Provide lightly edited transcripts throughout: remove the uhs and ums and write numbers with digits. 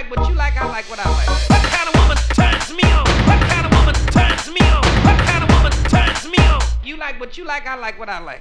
like what you like, I like what I like. What kind of woman turns me on? What kind of woman turns me on? What kind of woman turns me on? You like what you like, I like what I like.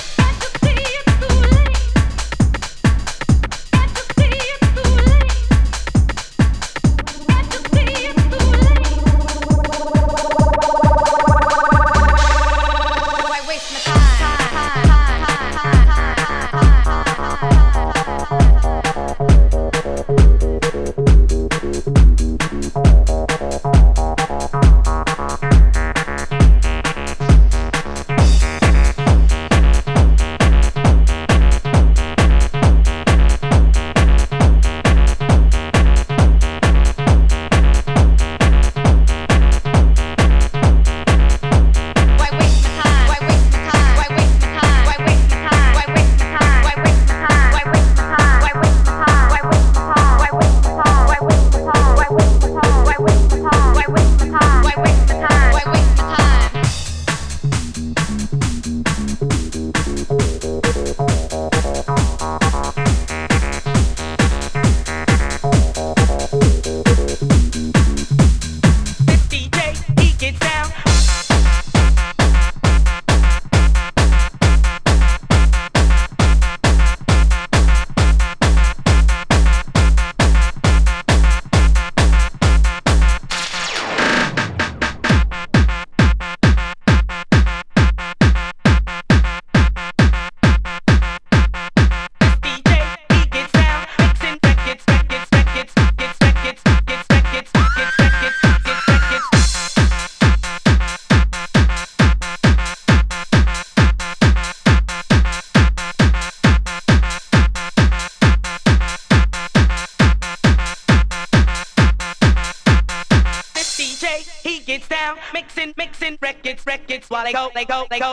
While they go.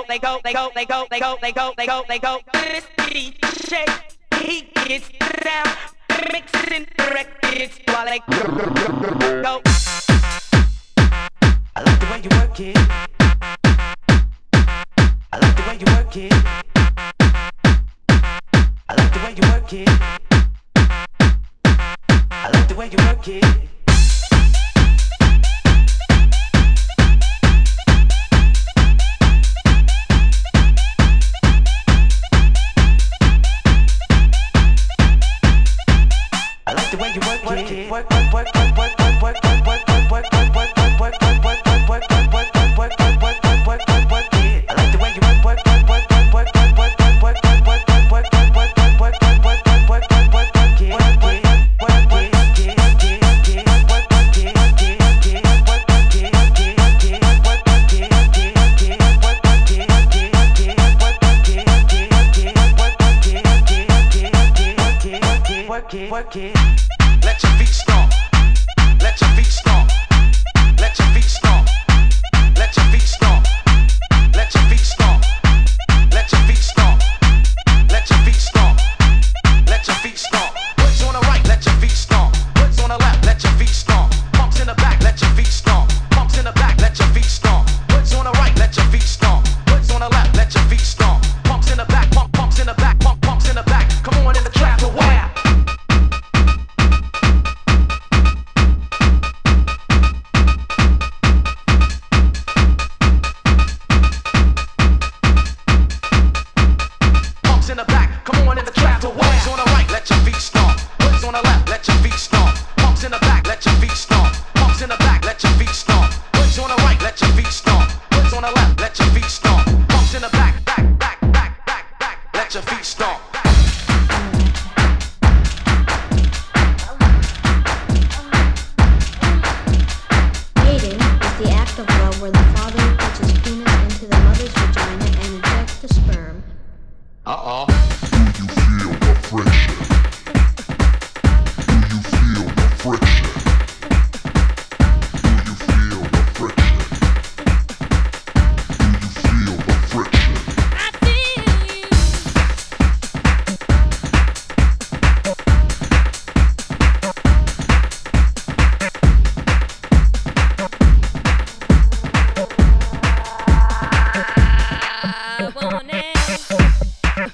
This DJ, he gets down, mixing records while they go. I like the way you work it. I like the way you work it. I like the way you work it. I like the way you work it. Work it. Let your feet stomp. Let your feet stomp. Let your feet stomp. Let your feet stomp. Let your feet stomp. Let your feet stomp. Let your feet stomp. Let your feet stomp. What's on the right? Let your feet stomp. What's on the left? Let your feet stomp. Pumps in the back. Let your feet stomp. Pumps in the back. Let your feet stomp. What's on the right? Let your feet stomp. What's on the left? Let your feet stomp. Pumps in the back. Pumps in the back. Pumps in the back. Come on in the trap to wow.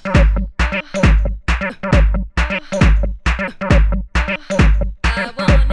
I want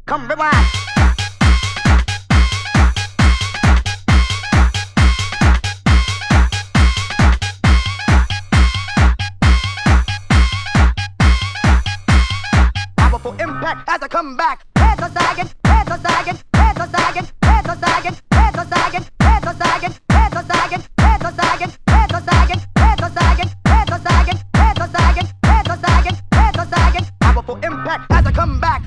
Come rewind. Powerful impact as I come back. Heads are sagging, heads are sagging, heads are sagging, heads are sagging, heads are sagging, heads are sagging, heads are sagging, heads are sagging, heads are sagging, heads are sagging, heads are sagging, heads are sagging, heads are sagging, heads are sagging. Powerful impact as I come back.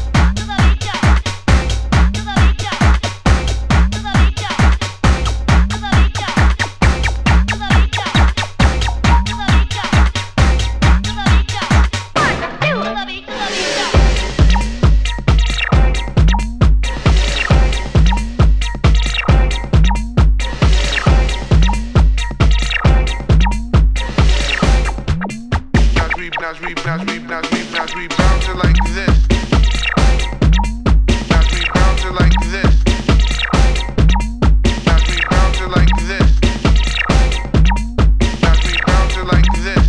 We bounce it like this. We bounce it like this. We bounce it like this. We bounce it like this.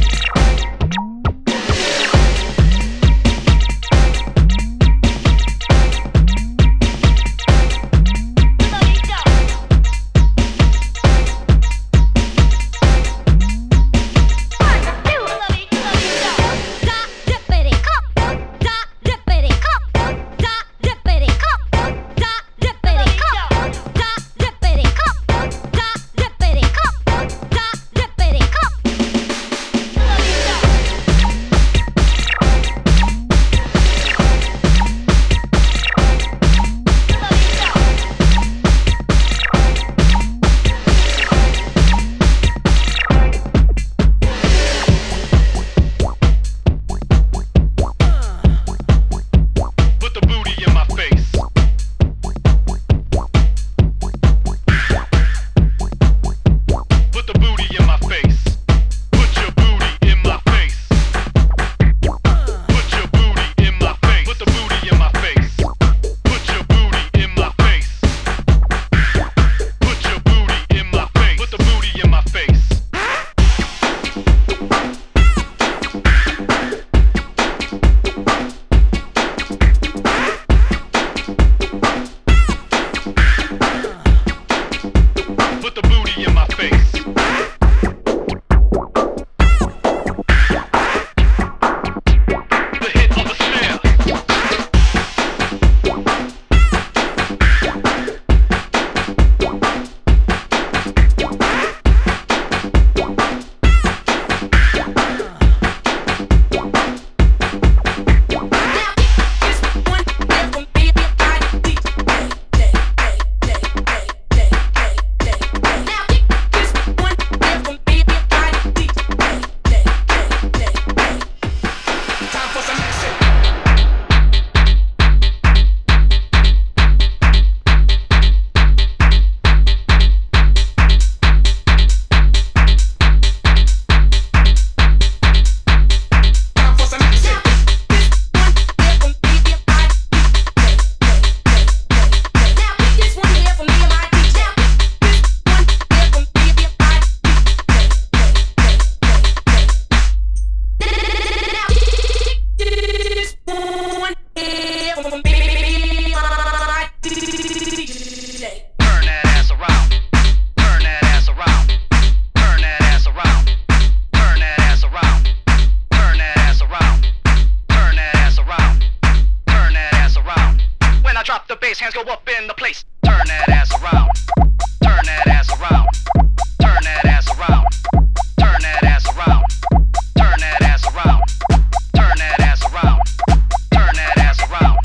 Hands go up in the place. Turn that ass around. Turn that ass around. Turn that ass around. Turn that ass around. Turn that ass around. Turn that ass around. Turn that ass around.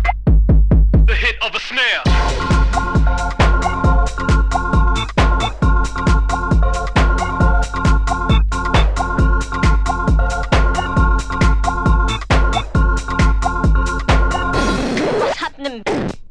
The hit of a snare. What's happening?